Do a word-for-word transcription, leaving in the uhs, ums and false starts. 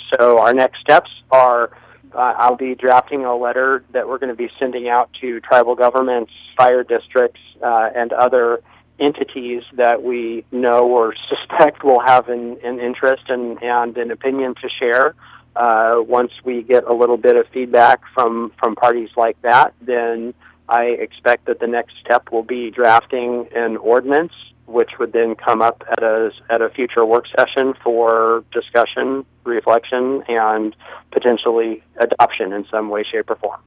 so our next steps are uh, I'll be drafting a letter that we're going to be sending out to tribal governments, fire districts, uh, and other entities that we know or suspect will have an, an interest and, and an opinion to share. Uh, once we get a little bit of feedback from, from parties like that, then I expect that the next step will be drafting an ordinance, which would then come up at a, at a future work session for discussion, reflection, and potentially adoption in some way, shape, or form.